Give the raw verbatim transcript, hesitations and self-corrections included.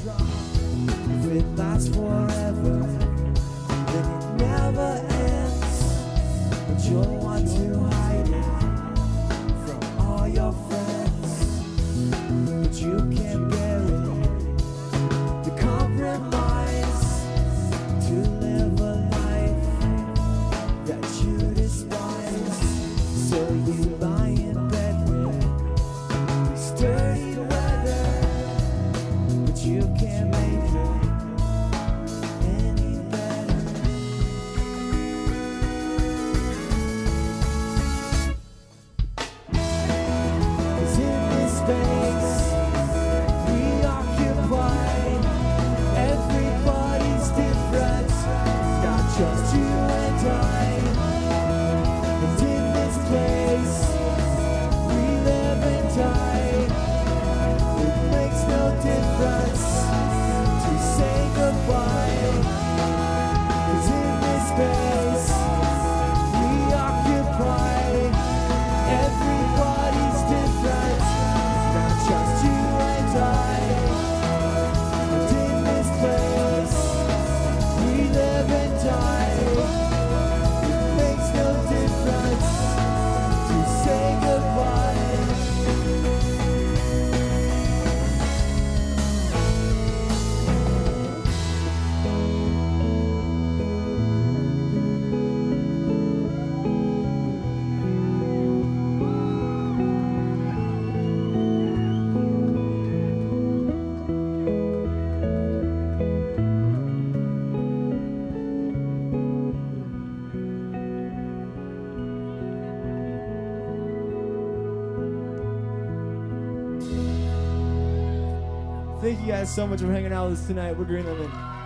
If it lasts forever, then it never ends. But you'll want to hide it from all your friends. But you can't bear it, the compromise to live a life that you despise. So you lie in bed with sturdy weather, but you can't make it any better. 'Cause in this space we occupy, everybody's different, not just you and I. And in this place we live and die. It makes no difference to say goodbye. 'Cause in this space we occupy, everybody's different, not just you and I. And in this place we live and die. It makes no difference to say goodbye. Thank you guys so much for hanging out with us tonight. We're Green Lemon.